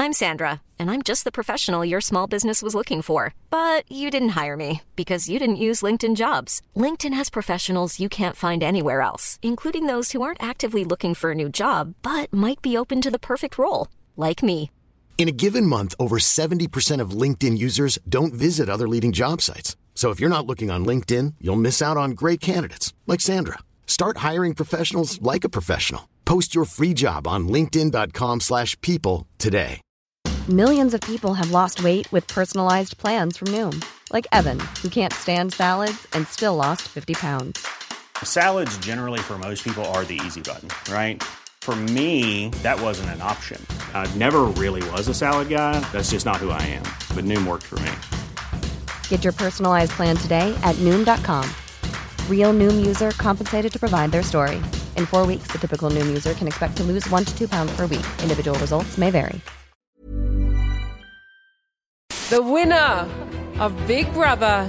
I'm Sandra, and I'm just the professional your small business was looking for. But you didn't hire me because you didn't use LinkedIn Jobs. LinkedIn has professionals you can't find anywhere else, including those who aren't actively looking for a new job, but might be open to the perfect role, like me. In a given month, over 70% of LinkedIn users don't visit other leading job sites. So if you're not looking on LinkedIn, you'll miss out on great candidates like Sandra. Start hiring professionals like a professional. Post your free job on linkedin.com/people today. Millions of people have lost weight with personalized plans from Noom. Like Evan, who can't stand salads and still lost 50 pounds. Salads generally for most people are the easy button, right? For me, that wasn't an option. I never really was a salad guy. That's just not who I am. But Noom worked for me. Get your personalized plan today at Noom.com. Real Noom user compensated to provide their story. In 4 weeks, the typical Noom user can expect to lose 1 to 2 pounds per week. Individual results may vary. The winner of Big Brother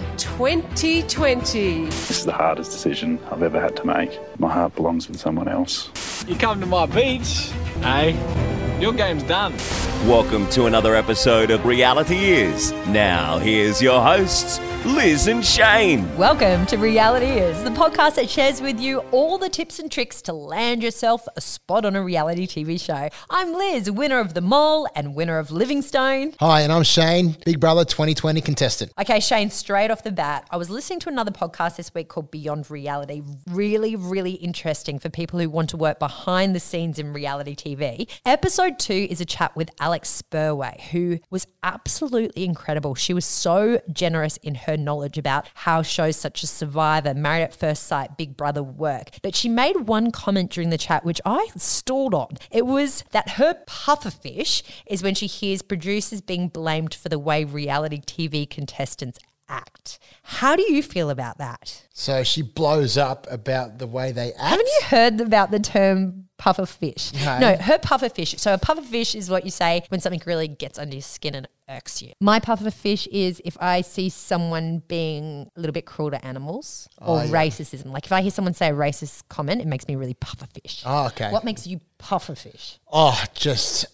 2020. This is the hardest decision I've ever had to make. My heart belongs with someone else. You come to my beach, eh? Your game's done. Welcome to another episode of Reality Is. Now, here's your hosts, Liz and Shane. Welcome to Reality Is, the podcast that shares with you all the tips and tricks to land yourself a spot on a reality TV show. I'm Liz, winner of The Mole and winner of Livingstone. Hi, and I'm Shane, Big Brother 2020 contestant. Okay, Shane, straight off the bat, I was listening to another podcast this week called Beyond Reality. Really, really interesting for people who want to work behind the scenes in reality TV. Episode 2 is a chat with Alex Spurway, who was absolutely incredible. She was so generous in her knowledge about how shows such as Survivor, Married at First Sight, Big Brother work. But she made one comment during the chat which I stalled on. It was that her pufferfish is when she hears producers being blamed for the way reality TV contestants act. How do you feel about that? So she blows up about the way they act. Haven't you heard about the term pufferfish? No, her pufferfish. So a pufferfish is what you say when something really gets under your skin and irks you. My pufferfish is if I see someone being a little bit cruel to animals or racism. Like if I hear someone say a racist comment, it makes me really pufferfish. Oh, okay. What makes you pufferfish? Oh, just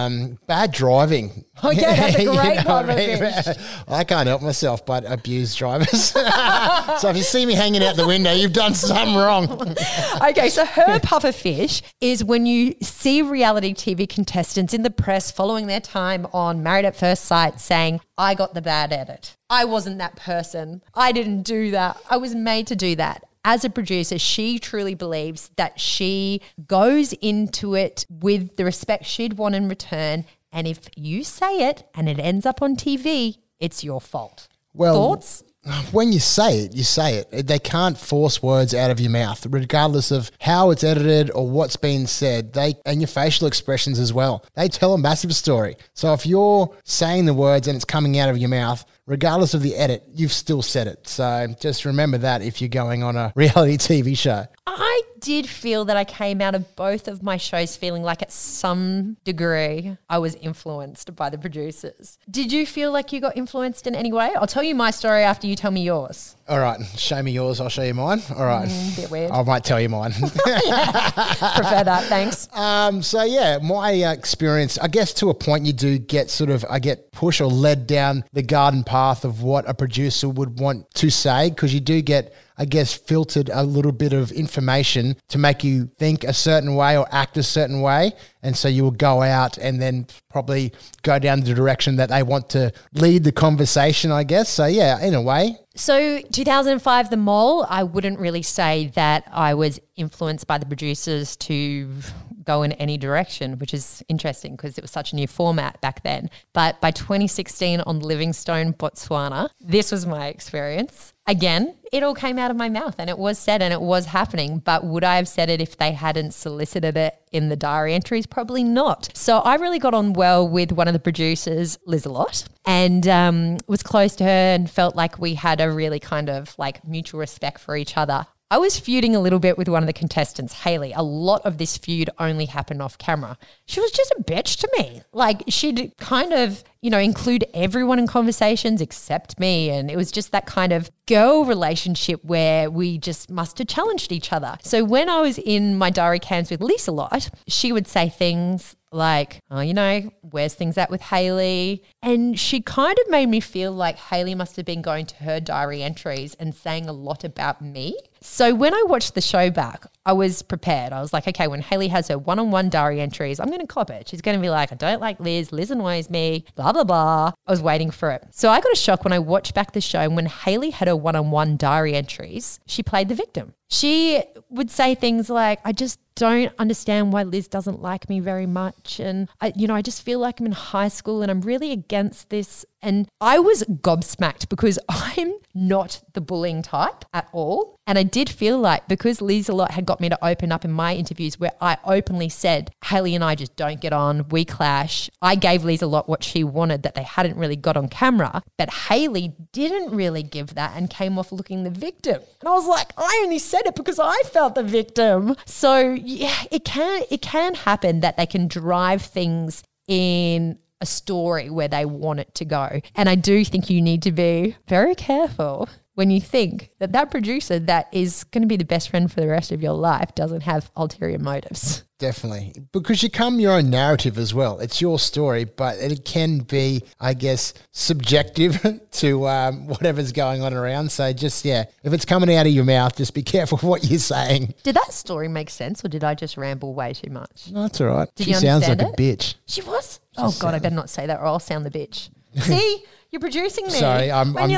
bad driving. Okay, that's a great pufferfish. I can't help myself but abuse drivers. So if you see me hanging out the window, you've done something wrong. Okay, so her pufferfish is when you see reality TV contestants in the press following their time on Married at First Sight saying, I got the bad edit. I wasn't that person. I didn't do that. I was made to do that. As a producer, she truly believes that she goes into it with the respect she'd want in return. And if you say it and it ends up on TV, it's your fault. Well, thoughts? When you say it, you say it. They can't force words out of your mouth, regardless of how it's edited or what's been said. And your facial expressions as well. They tell a massive story. So if you're saying the words and it's coming out of your mouth, regardless of the edit, you've still said it. So just remember that if you're going on a reality TV show. I did feel that I came out of both of my shows feeling like at some degree I was influenced by the producers. Did you feel like you got influenced in any way? I'll tell you my story after you tell me yours. All right, show me yours, I'll show you mine. All right. Bit weird. I might tell you mine. Prefer that, thanks. So yeah, my experience, I guess to a point you do get I get pushed or led down the garden path of what a producer would want to say, because you do get, I guess, filtered a little bit of information to make you think a certain way or act a certain way. And so you will go out and then probably go down the direction that they want to lead the conversation, I guess. So yeah, in a way. So 2005, The Mole, I wouldn't really say that I was influenced by the producers to go in any direction, which is interesting because it was such a new format back then. But by 2016 on Livingstone, Botswana, this was my experience. Again, it all came out of my mouth and it was said and it was happening. But would I have said it if they hadn't solicited it in the diary entries? Probably not. So I really got on well with one of the producers, Liz, a lot, and was close to her and felt like we had a really kind of like mutual respect for each other. I was feuding a little bit with one of the contestants, Hayley. A lot of this feud only happened off camera. She was just a bitch to me. Like she'd kind of, include everyone in conversations except me. And it was just that kind of girl relationship where we just must have challenged each other. So when I was in my diary cams with Lisa a lot, she would say things like, oh, you know, where's things at with Hayley? And she kind of made me feel like Hayley must have been going to her diary entries and saying a lot about me. So when I watched the show back, I was prepared. I was like, okay, when Hayley has her one-on-one diary entries, I'm going to cop it. She's going to be like, I don't like Liz annoys me, blah, blah, blah. I was waiting for it. So I got a shock when I watched back the show, and when Hayley had her one-on-one diary entries, she played the victim. She would say things like, I just don't understand why Liz doesn't like me very much. And I just feel like I'm in high school and I'm really against this. And I was gobsmacked because I'm not the bullying type at all. And I did feel like because Liz a lot had got me to open up in my interviews where I openly said, Hayley and I just don't get on, we clash. I gave Liz a lot what she wanted that they hadn't really got on camera. But Hayley didn't really give that and came off looking the victim. And I was like, I only said it because I felt the victim. So yeah, it can happen that they can drive things in a story where they want it to go. And I do think you need to be very careful when you think that producer that is going to be the best friend for the rest of your life doesn't have ulterior motives. Definitely. Because you come your own narrative as well. It's your story, but it can be, I guess, subjective to whatever's going on around. So just, if it's coming out of your mouth, just be careful what you're saying. Did that story make sense or did I just ramble way too much? No, that's all right. Did she you sounds like understand a bitch. She was? Oh, God, I better not say that or I'll sound the bitch. See? You're producing me. Sorry, I'm leading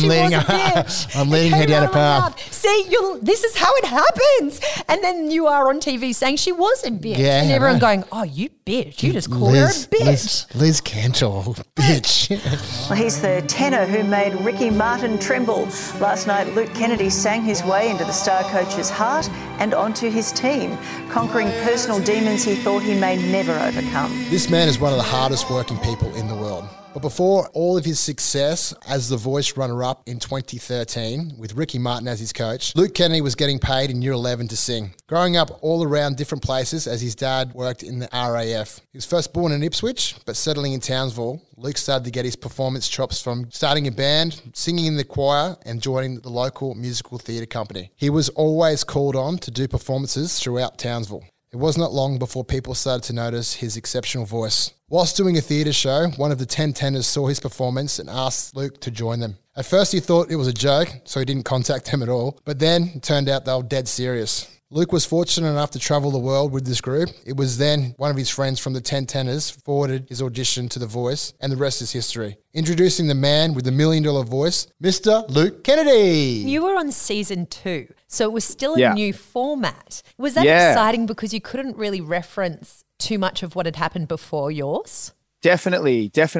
her down a path. See, this is how it happens. And then you are on TV saying she was a bitch. Yeah, and everyone going, oh, you bitch. You just called her a bitch. Liz Cantor, bitch. Well, he's the tenor who made Ricky Martin tremble. Last night, Luke Kennedy sang his way into the star coach's heart and onto his team, conquering personal demons he thought he may never overcome. This man is one of the hardest working people in the world. But before all of his success as the Voice runner-up in 2013 with Ricky Martin as his coach, Luke Kennedy was getting paid in year 11 to sing. Growing up all around different places as his dad worked in the RAF. He was first born in Ipswich, but settling in Townsville, Luke started to get his performance chops from starting a band, singing in the choir, and joining the local musical theatre company. He was always called on to do performances throughout Townsville. It was not long before people started to notice his exceptional voice. Whilst doing a theatre show, one of the 10 tenors saw his performance and asked Luke to join them. At first he thought it was a joke, so he didn't contact them at all, but then it turned out they were dead serious. Luke was fortunate enough to travel the world with this group. It was then one of his friends from the 10 Tenors forwarded his audition to The Voice, and the rest is history. Introducing the man with the $1 million voice, Mr. Luke Kennedy. You were on season 2, so it was still a new format. Was that exciting because you couldn't really reference too much of what had happened before yours? Definitely. I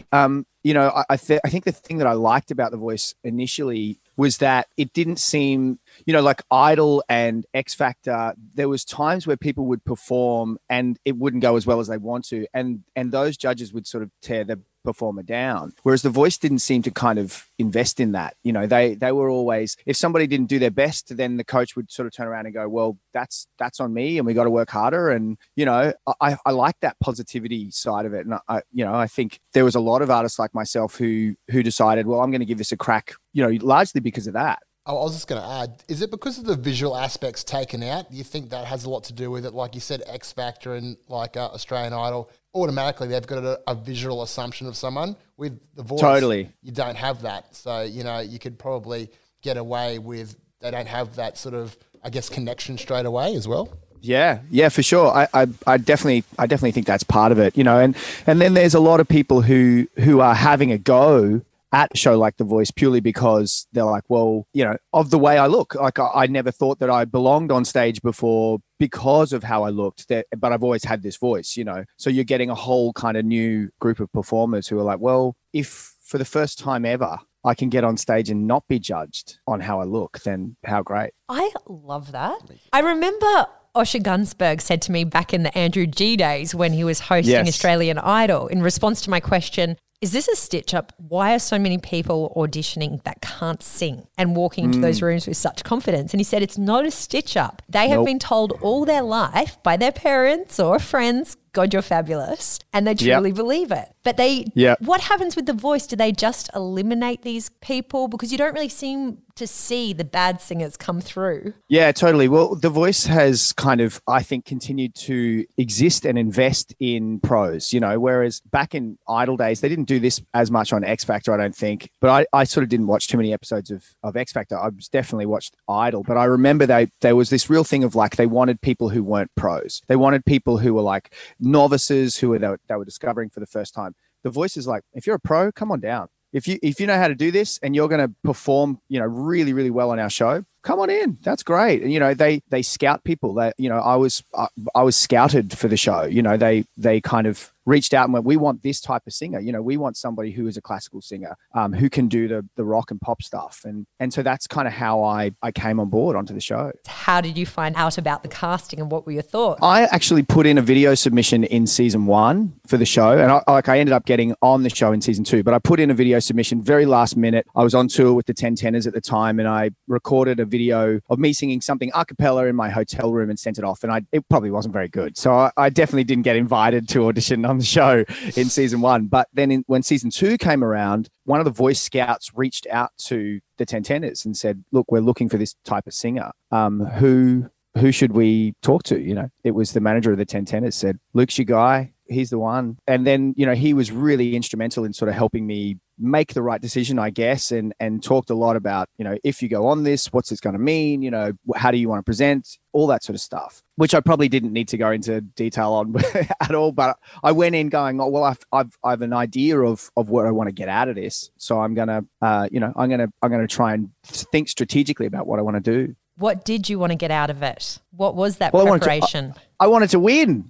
think the thing that I liked about The Voice initially was that it didn't seem, like Idol and X Factor, there was times where people would perform and it wouldn't go as well as they want to. And those judges would sort of tear the performer down. Whereas The Voice didn't seem to kind of invest in that. They were always, if somebody didn't do their best, then the coach would sort of turn around and go, well, that's on me and we got to work harder. And, I like that positivity side of it. And I think there was a lot of artists like myself who decided, well, I'm going to give this a crack, largely because of that. I was just going to add, is it because of the visual aspects taken out? Do you think that has a lot to do with it? Like you said, X Factor and Australian Idol, automatically they've got a visual assumption of someone. With The Voice, totally, you don't have that. So, you could probably get away with, they don't have that sort of, I guess, connection straight away as well. Yeah, for sure. I definitely think that's part of it, and then there's a lot of people who are having a go at a show like The Voice purely because they're like, well, of the way I look. Like I never thought that I belonged on stage before because of how I looked, but I've always had this voice, So you're getting a whole kind of new group of performers who are like, well, if for the first time ever I can get on stage and not be judged on how I look, then how great. I love that. I remember Osher Gunsberg said to me back in the Andrew G days when he was hosting Australian Idol, in response to my question, is this a stitch up? Why are so many people auditioning that can't sing and walking into those rooms with such confidence? And he said, it's not a stitch up. They have been told all their life by their parents or friends, God, you're fabulous. And they truly believe it. But what happens with The Voice? Do they just eliminate these people? Because you don't really seem to see the bad singers come through. Yeah, totally. Well, The Voice has kind of, I think, continued to exist and invest in pros, whereas back in Idol days, they didn't do this as much on X Factor, I don't think. But I sort of didn't watch too many episodes of X Factor. I definitely watched Idol. But I remember there was this real thing of like, they wanted people who weren't pros. They wanted people who were like novices who they were discovering for the first time. The Voice is like, if you're a pro, come on down. If you know how to do this and you're going to perform, really, really well on our show, come on in. That's great. And, they scout people. I was scouted for the show. They kind of reached out and went, we want this type of singer. We want somebody who is a classical singer, who can do the rock and pop stuff. And so that's kind of how I came on board onto the show. How did you find out about the casting and what were your thoughts? I actually put in a video submission in season 1 for the show. And I ended up getting on the show in season 2, but I put in a video submission very last minute. I was on tour with the 10 Tenors at the time, and I recorded a video of me singing something a cappella in my hotel room and sent it off. And it probably wasn't very good. So I definitely didn't get invited to audition on the show in season 1. But then when season 2 came around, one of the Voice scouts reached out to the 10 Tenors and said, look, we're looking for this type of singer. Who should we talk to? It was the manager of the 10 Tenors said, Luke's your guy. He's the one. And then, he was really instrumental in sort of helping me make the right decision, I guess, and talked a lot about, if you go on this, what's this going to mean? How do you want to present? All that sort of stuff, which I probably didn't need to go into detail on at all. But I went in going, oh, well, I've an idea of what I want to get out of this. So I'm going to, I'm going to try and think strategically about what I want to do. What did you want to get out of it? What was that preparation? I wanted to win.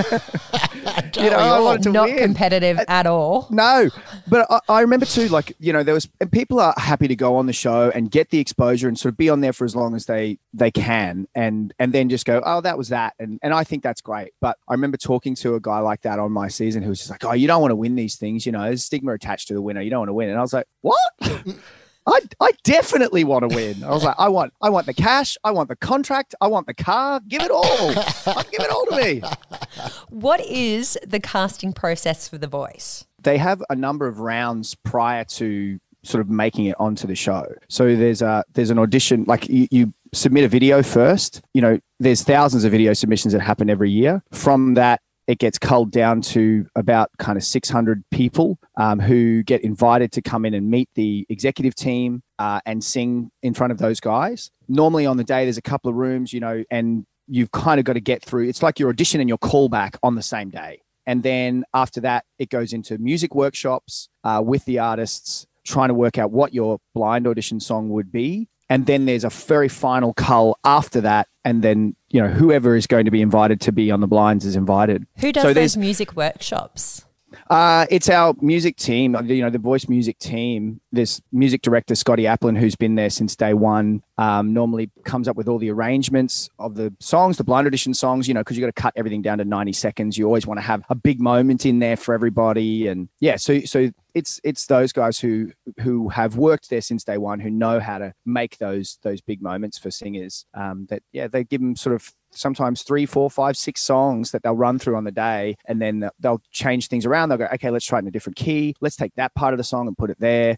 I wanted to not win. Competitive at all. No, but I remember too, and people are happy to go on the show and get the exposure and sort of be on there for as long as they can, and then just go, oh, that was that, and I think that's great. But I remember talking to a guy like that on my season who was just like, oh, you don't want to win these things, there's stigma attached to the winner. You don't want to win, and I was like, what? I definitely want to win. I was like, I want the cash. I want the contract. I want the car. Give it all. Give it all to me. What is the casting process for The Voice? They have a number of rounds prior to sort of making it onto the show. So there's an audition, like you submit a video first. There's thousands of video submissions that happen every year. From that, it gets culled down to about kind of 600 people who get invited to come in and meet the executive team and sing in front of those guys. Normally on the day, there's a couple of rooms, and you've kind of got to get through. It's like your audition and your callback on the same day. And then after that, it goes into music workshops with the artists, trying to work out what your blind audition song would be. And then there's a very final cull after that. And then, whoever is going to be invited to be on the blinds is invited. Who does those music workshops? It's our music team, the Voice music team. There's music director Scotty Applin, who's been there since day one, normally comes up with all the arrangements of the songs, the blind audition songs, because you got to cut everything down to 90 seconds. You always want to have a big moment in there for everybody. And yeah, so it's those guys who have worked there since day one, who know how to make those big moments for singers. They give them sort of sometimes 3, 4, 5, 6 songs that they'll run through on the day, and then they'll change things around. They'll go, okay, let's try it in a different key. Let's take that part of the song and put it there.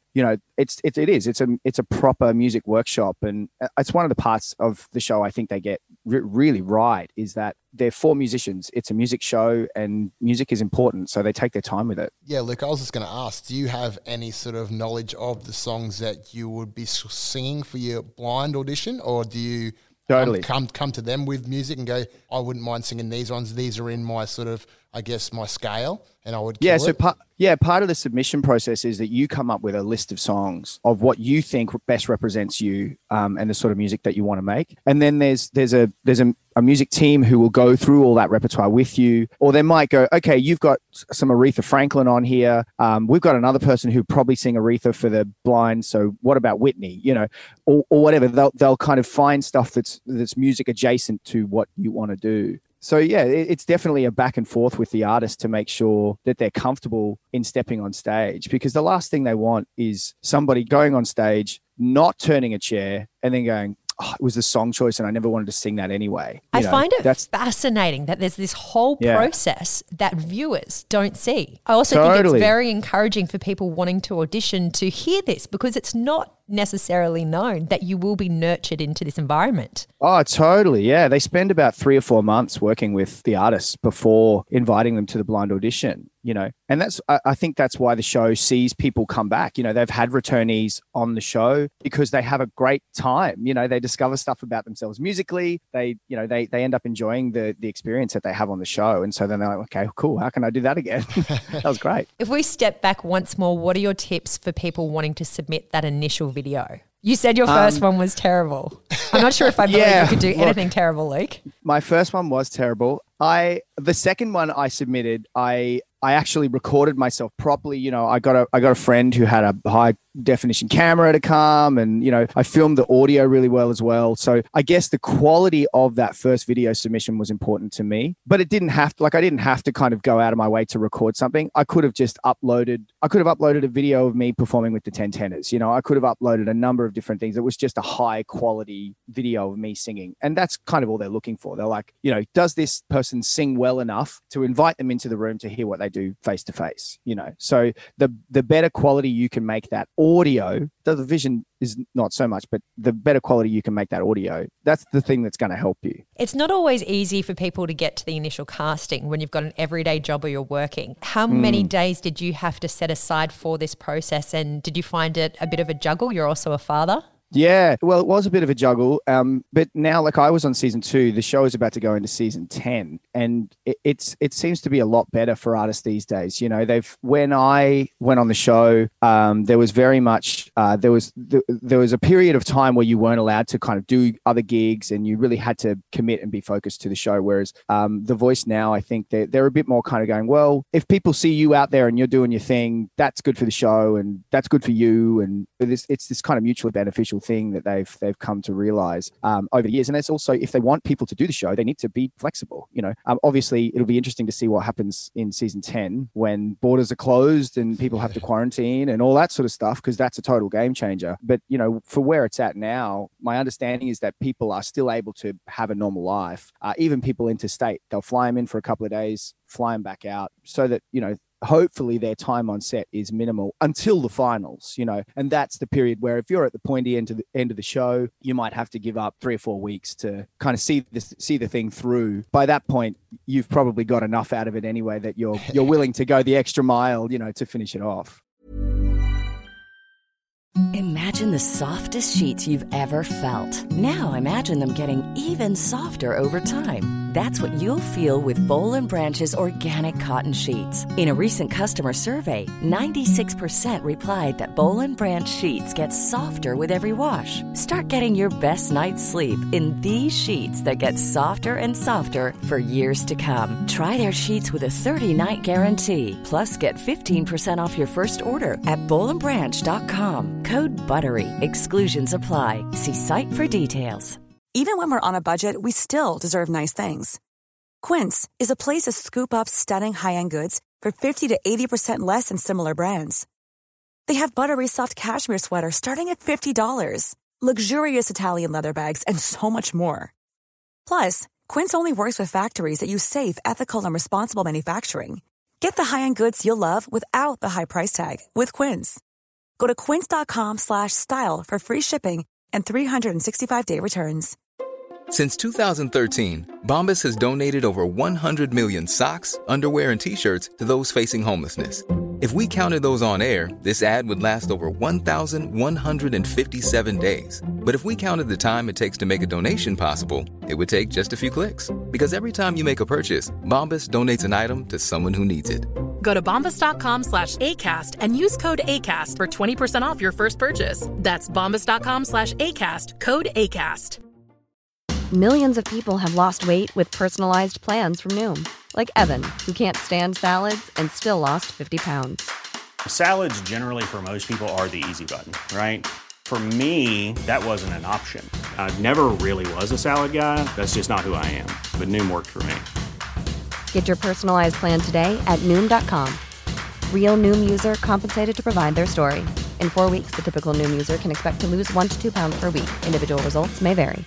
It's a proper music workshop, and it's one of the parts of the show I think they get really right, is that they're 4 musicians. It's a music show, and music is important, so they take their time with it. Yeah, Luke, I was just going to ask, do you have any sort of knowledge of the songs that you would be singing for your blind audition, or do you totally come to them with music and go, I wouldn't mind singing these ones. These are in my sort of, I guess, my scale, and I would kill it? Part of the submission process is that you come up with a list of songs of what you think best represents you and the sort of music that you want to make. And then there's a music team who will go through all that repertoire with you, or they might go, okay, you've got some Aretha Franklin on here. We've got another person who probably sing Aretha for the blind. So what about Whitney? Or whatever. They'll kind of find stuff that's music adjacent to what you want to do. So yeah, it's definitely a back and forth with the artist to make sure that they're comfortable in stepping on stage, because the last thing they want is somebody going on stage, not turning a chair, and then going, it was the song choice and I never wanted to sing that anyway. I find it fascinating that there's this whole process that viewers don't see. I also think it's very encouraging for people wanting to audition to hear this, because it's not necessarily known that you will be nurtured into this environment. Oh, totally. Yeah. They spend about 3 or 4 months working with the artists before inviting them to the blind audition, you know, and I think that's why the show sees people come back. You know, they've had returnees on the show because they have a great time. You know, they discover stuff about themselves musically. They end up enjoying the experience that they have on the show. And so then they're like, okay, cool. How can I do that again? That was great. If we step back once more, what are your tips for people wanting to submit that initial video? You said your first one was terrible. I'm not sure if I believe you could do anything terrible, Luke. My first one was terrible. The second one I submitted, I actually recorded myself properly. You know, I got a friend who had a high definition camera to come, and, you know, I filmed the audio really well as well. So I guess the quality of that first video submission was important to me, but it didn't have to, I didn't have to kind of go out of my way to record something. I could have uploaded a video of me performing with the 10 Tenors. You know, I could have uploaded a number of different things. It was just a high quality video of me singing. And that's kind of all they're looking for. They're like, you know, does this person sing well enough to invite them into the room to hear what they do face to face, you know? So the better quality you can make that audio, the vision is not so much, but the better quality you can make that audio, that's the thing that's going to help you. It's not always easy for people to get to the initial casting when you've got an everyday job or you're working. How many days did you have to set aside for this process, and did you find it a bit of a juggle? You're also a father. Yeah, well, it was a bit of a juggle, but now, I was on season 2, the show is about to go into season 10, and it seems to be a lot better for artists these days. You know, when I went on the show, there was very much there was a period of time where you weren't allowed to kind of do other gigs, and you really had to commit and be focused to the show. Whereas The Voice now, I think they're a bit more kind of going, well, if people see you out there and you're doing your thing, that's good for the show and that's good for you, and it's this kind of mutually beneficial thing that they've come to realize over the years. And it's also, if they want people to do the show, they need to be flexible. You know, obviously it'll be interesting to see what happens in season 10 when borders are closed and people have to quarantine and all that sort of stuff, because that's a total game changer. But, you know, for where it's at now, my understanding is that people are still able to have a normal life. Even people interstate, they'll fly them in for a couple of days, fly them back out, so that, you know, hopefully their time on set is minimal until the finals, you know, and that's the period where if you're at the pointy end of the show, you might have to give up 3 or 4 weeks to kind of see the thing through. By that point, you've probably got enough out of it anyway that you're willing to go the extra mile, you know, to finish it off. Imagine the softest sheets you've ever felt. Now imagine them getting even softer over time. That's what you'll feel with Boll & Branch's organic cotton sheets. In a recent customer survey, 96% replied that Boll & Branch sheets get softer with every wash. Start getting your best night's sleep in these sheets that get softer and softer for years to come. Try their sheets with a 30-night guarantee. Plus, get 15% off your first order at bollandbranch.com. Code BUTTERY. Exclusions apply. See site for details. Even when we're on a budget, we still deserve nice things. Quince is a place to scoop up stunning high-end goods for 50 to 80% less than similar brands. They have buttery soft cashmere sweaters starting at $50, luxurious Italian leather bags, and so much more. Plus, Quince only works with factories that use safe, ethical, and responsible manufacturing. Get the high-end goods you'll love without the high price tag with Quince. Go to quince.com/style for free shipping and 365-day returns. Since 2013, Bombas has donated over 100 million socks, underwear, and T-shirts to those facing homelessness. If we counted those on air, this ad would last over 1,157 days. But if we counted the time it takes to make a donation possible, it would take just a few clicks. Because every time you make a purchase, Bombas donates an item to someone who needs it. Go to bombas.com/ACAST and use code ACAST for 20% off your first purchase. That's bombas.com/ACAST, code ACAST. Millions of people have lost weight with personalized plans from Noom. Like Evan, who can't stand salads and still lost 50 pounds. Salads generally for most people are the easy button, right? For me, that wasn't an option. I never really was a salad guy. That's just not who I am. But Noom worked for me. Get your personalized plan today at Noom.com. Real Noom user compensated to provide their story. In 4 weeks, the typical Noom user can expect to lose 1 to 2 pounds per week. Individual results may vary.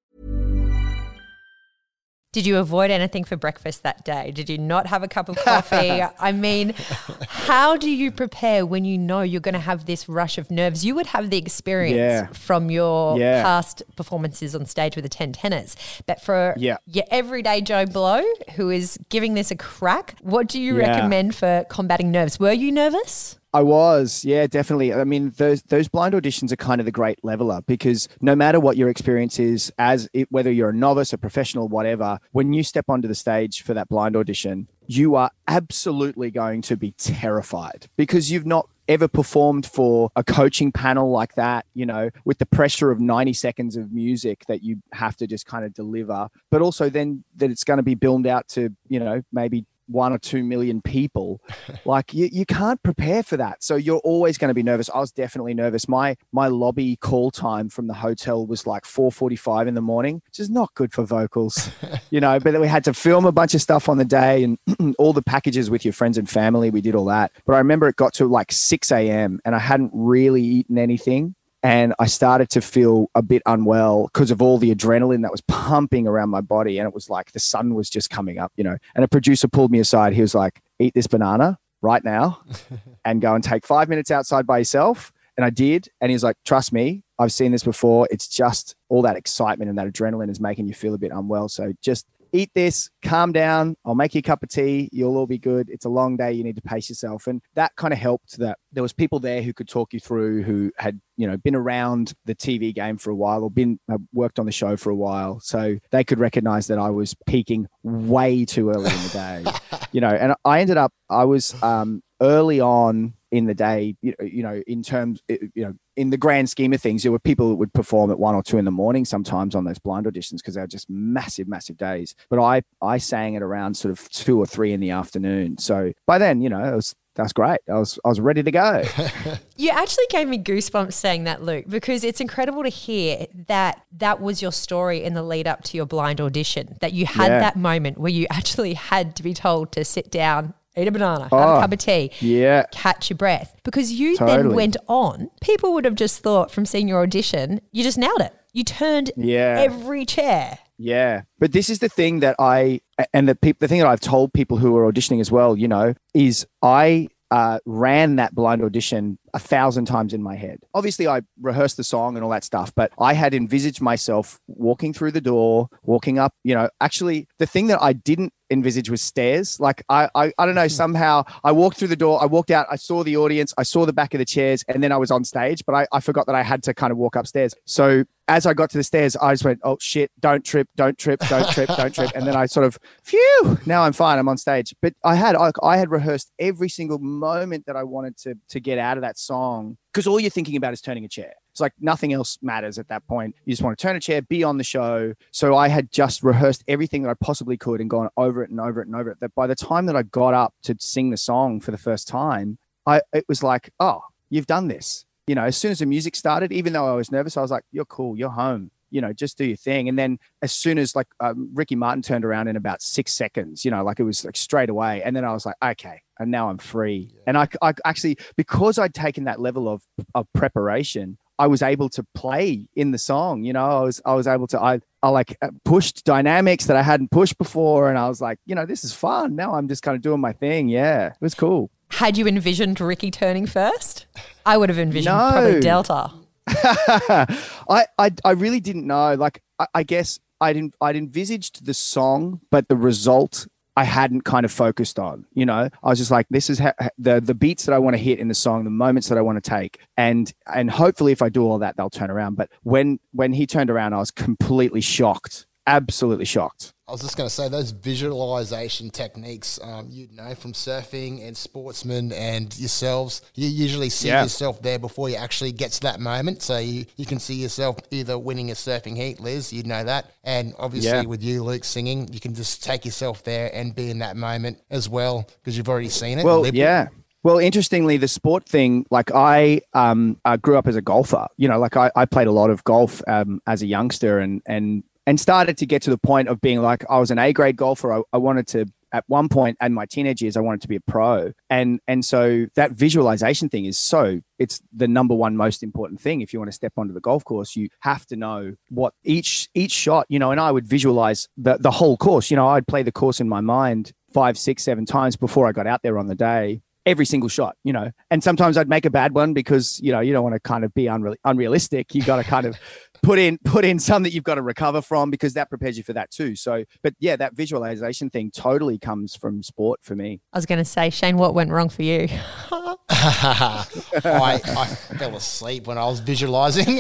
Did you avoid anything for breakfast that day? Did you not have a cup of coffee? I mean, how do you prepare when you know you're going to have this rush of nerves? You would have the experience from your past performances on stage with the 10 Tenors. But for your everyday Joe Blow, who is giving this a crack, what do you recommend for combating nerves? Were you nervous? I was, yeah, definitely. I mean, those blind auditions are kind of the great leveler, because no matter what your experience is, whether you're a novice, a professional, whatever, when you step onto the stage for that blind audition, you are absolutely going to be terrified, because you've not ever performed for a coaching panel like that, you know, with the pressure of 90 seconds of music that you have to just kind of deliver, but also then that it's going to be billed out to, you know, maybe 1 or 2 million people. Like you can't prepare for that. So you're always going to be nervous. I was definitely nervous. My lobby call time from the hotel was like 4:45 in the morning, which is not good for vocals, you know, but then we had to film a bunch of stuff on the day and all the packages with your friends and family. We did all that. But I remember it got to like 6 a.m. and I hadn't really eaten anything. And I started to feel a bit unwell because of all the adrenaline that was pumping around my body. And it was like the sun was just coming up, you know. And a producer pulled me aside. He was like, eat this banana right now and go and take 5 minutes outside by yourself. And I did. And he was like, trust me, I've seen this before. It's just all that excitement and that adrenaline is making you feel a bit unwell. So just eat this, calm down. I'll make you a cup of tea. You'll all be good. It's a long day. You need to pace yourself. And that kind of helped, that there was people there who could talk you through, who had, you know, been around the TV game for a while or worked on the show for a while. So they could recognize that I was peaking way too early in the day, you know, and I was early on in the day, you know, in terms, you know, in the grand scheme of things, there were people that would perform at 1 or 2 in the morning sometimes on those blind auditions because they were just massive, massive days. But I sang it around sort of 2 or 3 in the afternoon. So by then, you know, that's great. I was ready to go. You actually gave me goosebumps saying that, Luke, because it's incredible to hear that was your story in the lead up to your blind audition, that you had that moment where you actually had to be told to sit down, eat a banana, have a cup of tea, catch your breath. Because you then went on, people would have just thought from seeing your audition, you just nailed it. You turned every chair. Yeah. But this is the thing that the thing that I've told people who are auditioning as well, you know, is I ran that blind audition 1,000 times in my head. Obviously, I rehearsed the song and all that stuff, but I had envisaged myself walking through the door, walking up, you know, actually the thing that I didn't envisage was stairs. Like I don't know, somehow I walked through the door, I walked out, I saw the audience, I saw the back of the chairs, and then I was on stage, but I forgot that I had to kind of walk upstairs. So as I got to the stairs, I just went, oh shit, don't trip, don't trip, don't trip, don't trip. And then I sort of, phew, now I'm fine, I'm on stage. But I had rehearsed every single moment that I wanted to get out of that song, because all you're thinking about is turning a chair. It's like nothing else matters at that point. You just want to turn a chair, be on the show. So I had just rehearsed everything that I possibly could and gone over it and over it and over it. That by the time that I got up to sing the song for the first time, it was like, oh, you've done this. You know, as soon as the music started, even though I was nervous, I was like, you're cool, you're home. You know, just do your thing. And then as soon as like Ricky Martin turned around in about 6 seconds, you know, like it was like straight away. And then I was like, okay, and now I'm free. Yeah. And I actually, because I'd taken that level of preparation, I was able to play in the song. You know, I was able to, I like pushed dynamics that I hadn't pushed before. And I was like, you know, this is fun. Now I'm just kind of doing my thing. Yeah, it was cool. Had you envisioned Ricky turning first? I would have envisioned probably Delta. I really didn't know. Like, I guess I'd envisaged the song, but the result I hadn't kind of focused on. You know, I was just like, this is the beats that I want to hit in the song, the moments that I want to take, and hopefully if I do all that, they'll turn around. But when he turned around, I was completely shocked. Absolutely shocked. I was just going to say, those visualization techniques, you know, from surfing and sportsmen and yourselves, you usually see yourself there before you actually get to that moment. So you can see yourself either winning a surfing heat, Liz, you know that. And obviously with you, Luke, singing, you can just take yourself there and be in that moment as well because you've already seen it. Well, yeah. Well, interestingly, the sport thing, like I grew up as a golfer, you know, like I played a lot of golf as a youngster and started to get to the point of being like, I was an A-grade golfer. I wanted to at one point in my teenage years, I wanted to be a pro. And so that visualization thing is it's the number one most important thing. If you want to step onto the golf course, you have to know what each shot, and I would visualize the whole course. I'd play the course in my mind 5, 6, 7 times before I got out there on the day. Every single shot, and sometimes I'd make a bad one because, you don't want to kind of be unrealistic. You got to kind of put in some that you've got to recover from, because that prepares you for that too. So, but yeah, that visualization thing totally comes from sport for me. I was going to say, Shane, what went wrong for you? I fell asleep when I was visualizing.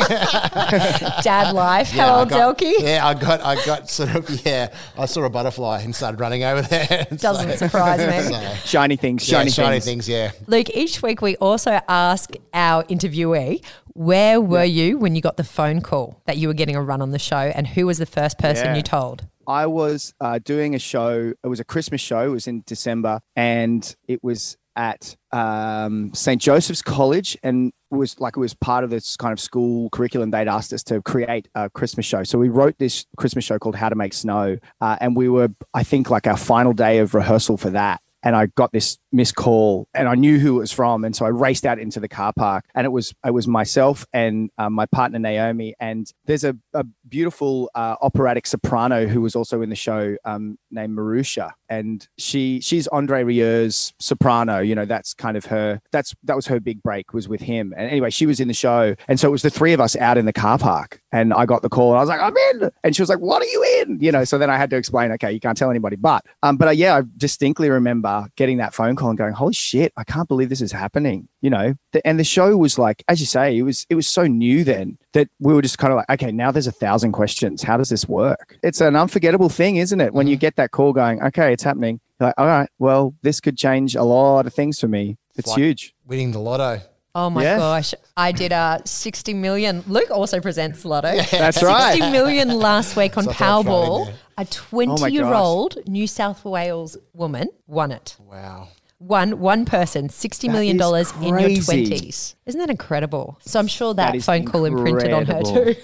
Dad life. How old, Zelky? Yeah, I got sort of, I saw a butterfly and started running over there. Doesn't surprise me. Shiny things. Yeah. Luke, each week we also ask our interviewee, where were you when you got the phone call that you were getting a run on the show, and who was the first person you told? I was doing a show. It was a Christmas show. It was in December, and it was at St. Joseph's College, and it was part of this kind of school curriculum. They'd asked us to create a Christmas show. So we wrote this Christmas show called How to Make Snow. And we were, I think, like our final day of rehearsal for that. And I got this missed call, and I knew who it was from. And so I raced out into the car park, and it was myself and my partner, Naomi. And there's a beautiful operatic soprano who was also in the show named Marusha. And she's Andre Rieur's soprano. That's kind of that was her big break, was with him. And anyway, she was in the show. And so it was the three of us out in the car park, and I got the call, and I was like, I'm in. And she was like, what are you in? So then I had to explain, okay, you can't tell anybody. But I distinctly remember getting that phone call and going, holy shit, I can't believe this is happening. And the show was like, as you say, it was so new then that we were just kind of like, okay, now there's 1,000 questions. How does this work? It's an unforgettable thing, isn't it? When you get that call going, okay, it's happening. You're like, all right, well, this could change a lot of things for me. It's like huge. Winning the lotto. Oh my gosh. I did 60 million. Luke also presents Lotto. Yeah, that's right. 60 million last week on Powerball. A 20-year-old New South Wales woman won it. Wow. One person, $60 million in your 20s. Isn't that incredible? So I'm sure that phone call imprinted on her too.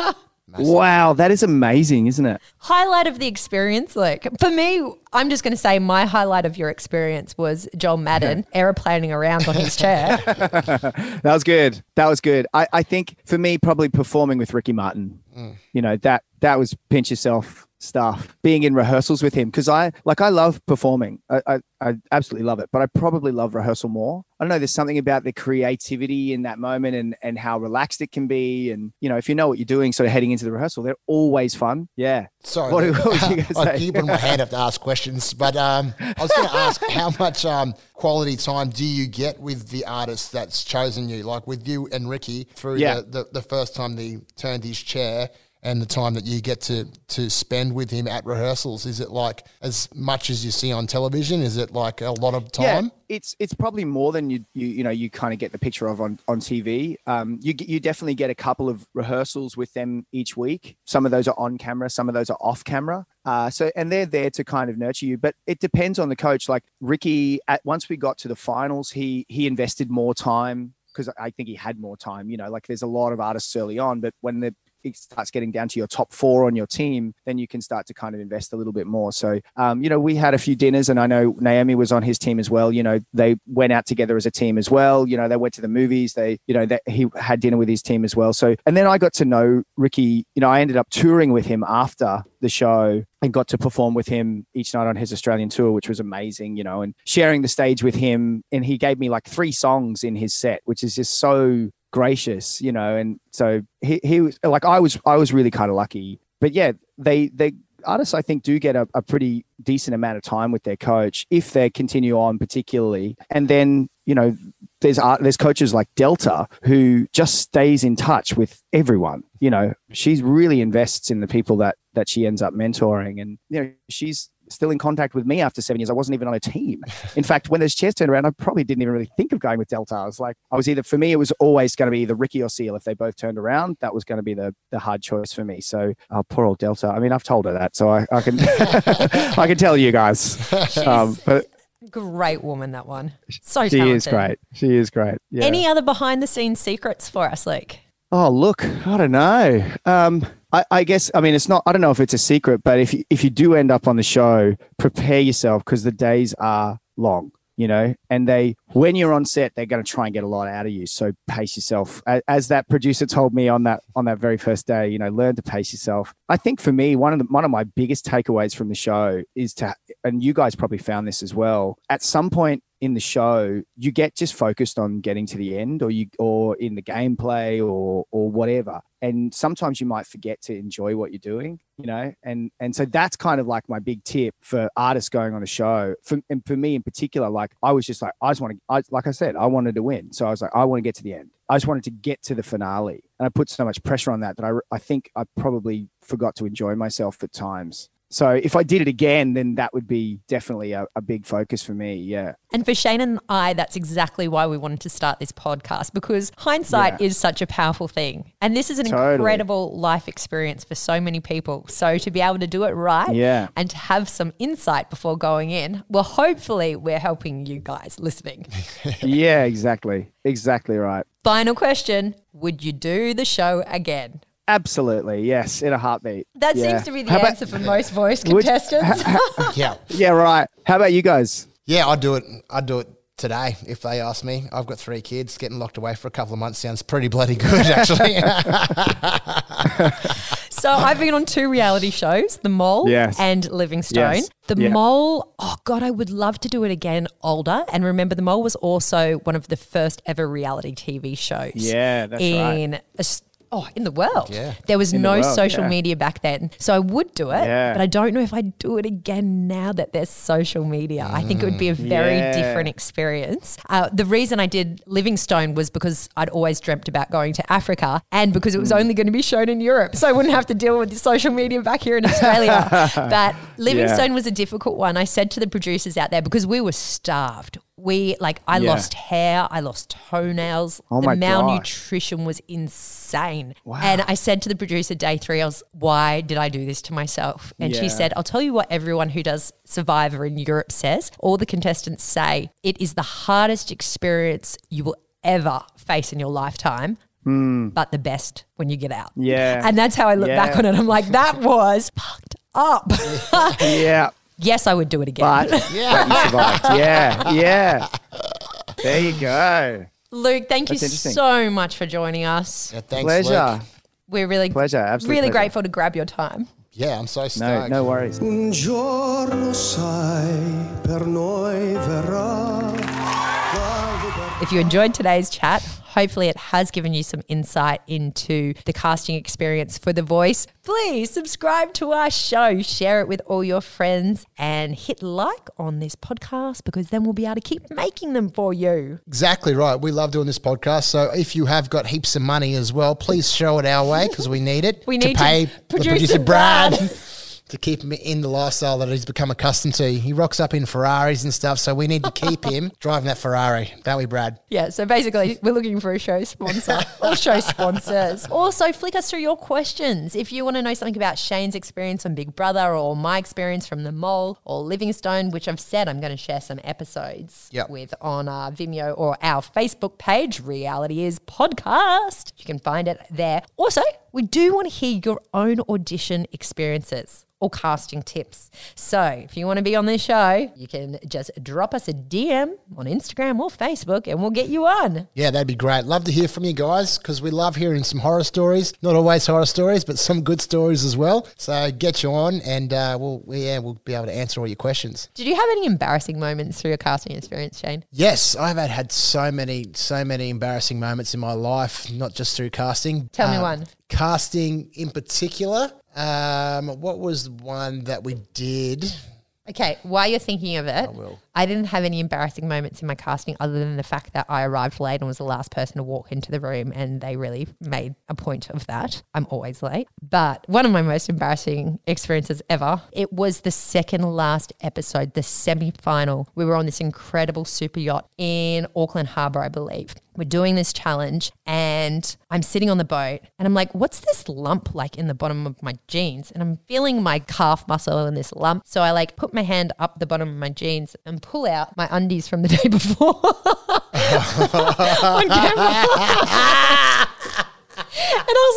Wow, that is amazing, isn't it? Highlight of the experience, Luke. For me, I'm just going to say my highlight of your experience was Joel Madden aeroplaning around on his chair. That was good. I think for me, probably performing with Ricky Martin. That was pinch yourself stuff, being in rehearsals with him, because I love performing. I absolutely love it, but I probably love rehearsal more. I don't know, there's something about the creativity in that moment and how relaxed it can be. And, if you know what you're doing sort of heading into the rehearsal, they're always fun. Yeah. Sorry. What was you going to say? I keep putting my hand up to ask questions, but I was going to ask, how much quality time do you get with the artist that's chosen you? Like with you and Ricky through the first time he turned his chair, and the time that you get to spend with him at rehearsals? Is it like as much as you see on television? Is it like a lot of time? Yeah, it's probably more than you kind of get the picture of on TV. You definitely get a couple of rehearsals with them each week. Some of those are on camera, some of those are off camera. And they're there to kind of nurture you, but it depends on the coach. Like Ricky, once we got to the finals, he invested more time, because I think he had more time. Like there's a lot of artists early on, but when it starts getting down to your top 4 on your team, then you can start to kind of invest a little bit more. So, we had a few dinners, and I know Naomi was on his team as well. They went out together as a team as well. They went to the movies. He had dinner with his team as well. So, and then I got to know Ricky. I ended up touring with him after the show and got to perform with him each night on his Australian tour, which was amazing, and sharing the stage with him. And he gave me like 3 songs in his set, which is just so gracious, and so he was like, I was really kind of lucky. But yeah, they artists, I think, do get a pretty decent amount of time with their coach if they continue on, particularly. And then, there's coaches like Delta who just stays in touch with everyone. She really invests in the people that she ends up mentoring, and she's still in contact with me after 7 years. I wasn't even on a team. In fact, when those chairs turned around, I probably didn't even really think of going with Delta. I was either, for me, it was always going to be either Ricky or Seal. If they both turned around, that was going to be the hard choice for me. So poor old Delta. I mean, I've told her that, so I can I can tell you guys. But great woman, that one. So she talented. She is great. Yeah. Any other behind the scenes secrets for us, Luke? Oh, look, I don't know. I guess, I mean, it's not, I don't know if it's a secret, but if you do end up on the show, prepare yourself because the days are long, you know, and when you're on set, they're going to try and get a lot out of you. So pace yourself. As that producer told me on that very first day, you know, learn to pace yourself. I think for me, one of my biggest takeaways from the show is and you guys probably found this as well, at some point in the show, you get just focused on getting to the end or in the gameplay or whatever. And sometimes you might forget to enjoy what you're doing, you know? And so that's kind of like my big tip for artists going on a show. And for me in particular, like I was just like, like I said, I wanted to win. So I was like, I want to get to the end. I just wanted to get to the finale. And I put so much pressure on that I think I probably forgot to enjoy myself at times. So if I did it again, then that would be definitely a big focus for me. Yeah. And for Shane and I, that's exactly why we wanted to start this podcast, because hindsight is such a powerful thing. And this is an incredible life experience for so many people. So to be able to do it right and to have some insight before going in, well, hopefully we're helping you guys listening. Yeah, exactly. Exactly right. Final question. Would you do the show again? Absolutely, yes, in a heartbeat. That seems to be the answer for most voice contestants. Yeah, right. How about you guys? Yeah, I'd do it. I'd do it today if they asked me. I've got 3 kids. Getting locked away for a couple of months sounds pretty bloody good, actually. So I've been on 2 reality shows, The Mole and Livingstone. Yes. The Mole, oh God, I would love to do it again older. And remember, The Mole was also one of the first ever reality TV shows. Yeah, that's right. In the world. Yeah. There was no social media back then. So I would do it, but I don't know if I'd do it again now that there's social media. I think it would be a very different experience. The reason I did Livingstone was because I'd always dreamt about going to Africa and because it was only going to be shown in Europe. So I wouldn't have to deal with the social media back here in Australia. But Livingstone was a difficult one. I said to the producers out there, because we were starved. I lost hair, I lost toenails. The malnutrition was insane. Wow. And I said to the producer day 3, why did I do this to myself? And she said, I'll tell you what everyone who does Survivor in Europe says. All the contestants say, it is the hardest experience you will ever face in your lifetime. But the best when you get out. Yeah. And that's how I look back on it. I'm like, that was fucked up. Yeah. Yes, I would do it again. But you survived. Yeah. There you go. Luke, thank you so much for joining us. Yeah, thanks, Pleasure. Luke. We're really Absolutely grateful to grab your time. Yeah, I'm so stoked. No worries. Un giorno sai per noi verrà. If you enjoyed today's chat, hopefully it has given you some insight into the casting experience for The Voice. Please subscribe to our show, share it with all your friends, and hit like on this podcast because then we'll be able to keep making them for you. Exactly right. We love doing this podcast. So if you have got heaps of money as well, please show it our way because we need it. We need to pay the producer Brad to keep him in the lifestyle that he's become accustomed to. He rocks up in Ferraris and stuff, so we need to keep him driving that Ferrari. Don't we, Brad? Yeah, so basically we're looking for a show sponsor or show sponsors. Also, flick us through your questions. If you want to know something about Shane's experience on Big Brother or my experience from The Mole or Livingstone, which I've said I'm going to share some episodes with on our Vimeo or our Facebook page, Reality Is Podcast. You can find it there. Also, we do want to hear your own audition experiences or casting tips. So if you want to be on this show, you can just drop us a DM on Instagram or Facebook and we'll get you on. Yeah, that'd be great. Love to hear from you guys because we love hearing some horror stories. Not always horror stories, but some good stories as well. So get you on and we'll be able to answer all your questions. Did you have any embarrassing moments through your casting experience, Shane? Yes, I've had so many embarrassing moments in my life, not just through casting. Tell me one. Casting in particular. What was one that we did? Okay, while you're thinking of it, I didn't have any embarrassing moments in my casting other than the fact that I arrived late and was the last person to walk into the room, and they really made a point of that. I'm always late. But one of my most embarrassing experiences ever, it was the second last episode, the semi-final. We were on this incredible super yacht in Auckland Harbour, I believe. We're doing this challenge and I'm sitting on the boat and I'm like, what's this lump like in the bottom of my jeans? And I'm feeling my calf muscle in this lump. So I like put my hand up the bottom of my jeans and pull out my undies from the day before on camera. And I was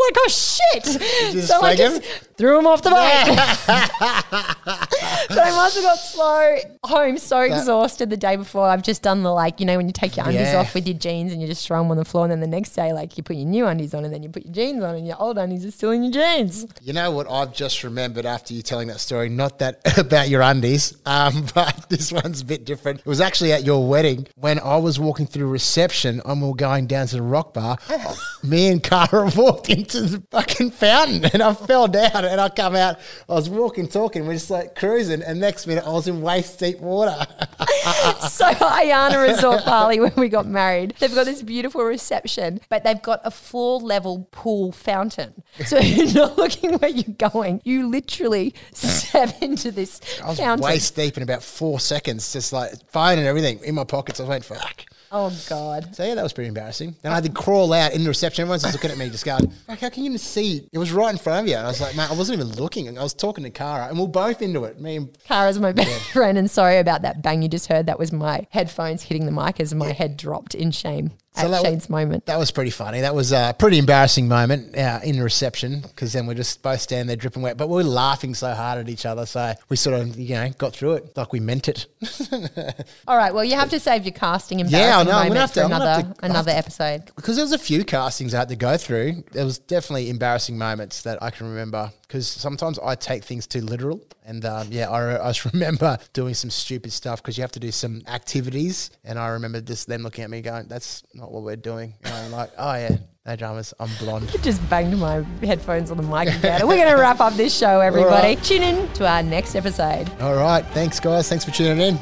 like, oh shit. So I just threw him off the boat. But I must have got home so exhausted the day before. I've just done the when you take your undies off with your jeans and you just throw them on the floor, and then the next day you put your new undies on and then you put your jeans on and your old undies are still in your jeans. You know what I've just remembered after you telling that story, not that about your undies, but this one's a bit different. It was actually at your wedding when I was walking through reception and we were going down to the rock bar. Me and Cara walked into the fucking fountain and I fell down and I come out. I was talking, we're just cruising, and next minute I was in waist deep water. So Ayana Resort Bali, when we got married, they've got this beautiful reception, but they've got a floor-level pool fountain. So you're not looking where you're going. You literally step into this fountain. I was waist deep in about 4 seconds, just phone and everything in my pockets. I was waiting, fuck. Oh, God. So, yeah, that was pretty embarrassing. Then I had to crawl out in the reception. Everyone's just looking at me, just going, fuck, how can you even see? It was right in front of you. And I was like, mate, I wasn't even looking. I was talking to Cara, and we're both into it. Me and Cara's my best friend, and sorry about that bang you just heard. That was my headphones hitting the mic as my head dropped in shame. Shane's moment. That was pretty funny. That was a pretty embarrassing moment in the reception, because then we just both stand there dripping wet, but we were laughing so hard at each other. So we sort of, got through it like we meant it. All right. Well, you have to save your casting embarrassing moment for another episode. Because there was a few castings I had to go through. There was definitely embarrassing moments that I can remember, because sometimes I take things too literal. And I just remember doing some stupid stuff because you have to do some activities. And I remember just them looking at me going, that's not what we're doing. And I'm like, oh yeah, no dramas, I'm blonde. I just banged my headphones on the mic again. We're going to wrap up this show, everybody. Right. Tune in to our next episode. All right. Thanks, guys. Thanks for tuning in.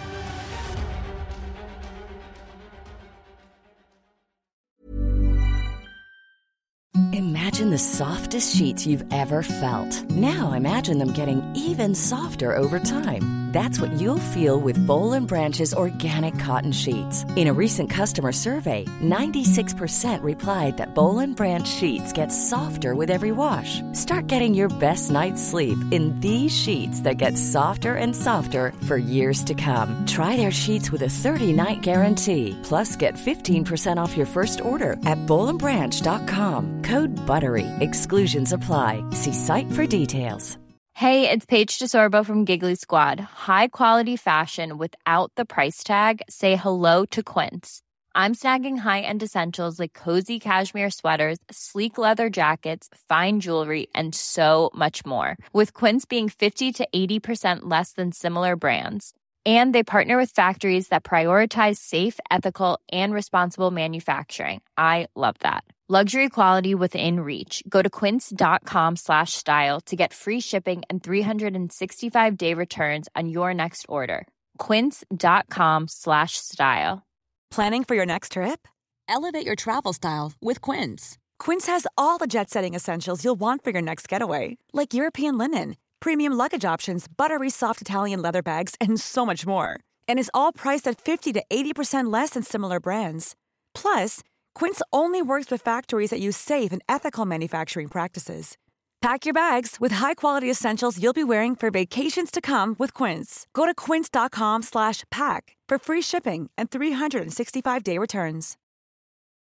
Imagine the softest sheets you've ever felt. Now imagine them getting even softer over time. That's what you'll feel with Boll & Branch's organic cotton sheets. In a recent customer survey, 96% replied that Boll & Branch sheets get softer with every wash. Start getting your best night's sleep in these sheets that get softer and softer for years to come. Try their sheets with a 30-night guarantee. Plus, get 15% off your first order at bollandbranch.com. Code BUTTERY. Exclusions apply. See site for details. Hey, it's Paige DeSorbo from Giggly Squad. High quality fashion without the price tag. Say hello to Quince. I'm snagging high-end essentials like cozy cashmere sweaters, sleek leather jackets, fine jewelry, and so much more. With Quince being 50 to 80% less than similar brands. And they partner with factories that prioritize safe, ethical, and responsible manufacturing. I love that. Luxury quality within reach. Go to quince.com/style to get free shipping and 365-day returns on your next order. Quince.com/style. Planning for your next trip? Elevate your travel style with Quince. Quince has all the jet-setting essentials you'll want for your next getaway, like European linen, premium luggage options, buttery soft Italian leather bags, and so much more. And is all priced at 50 to 80% less than similar brands. Plus, Quince only works with factories that use safe and ethical manufacturing practices. Pack your bags with high-quality essentials you'll be wearing for vacations to come with Quince. Go to quince.com/pack for free shipping and 365-day returns.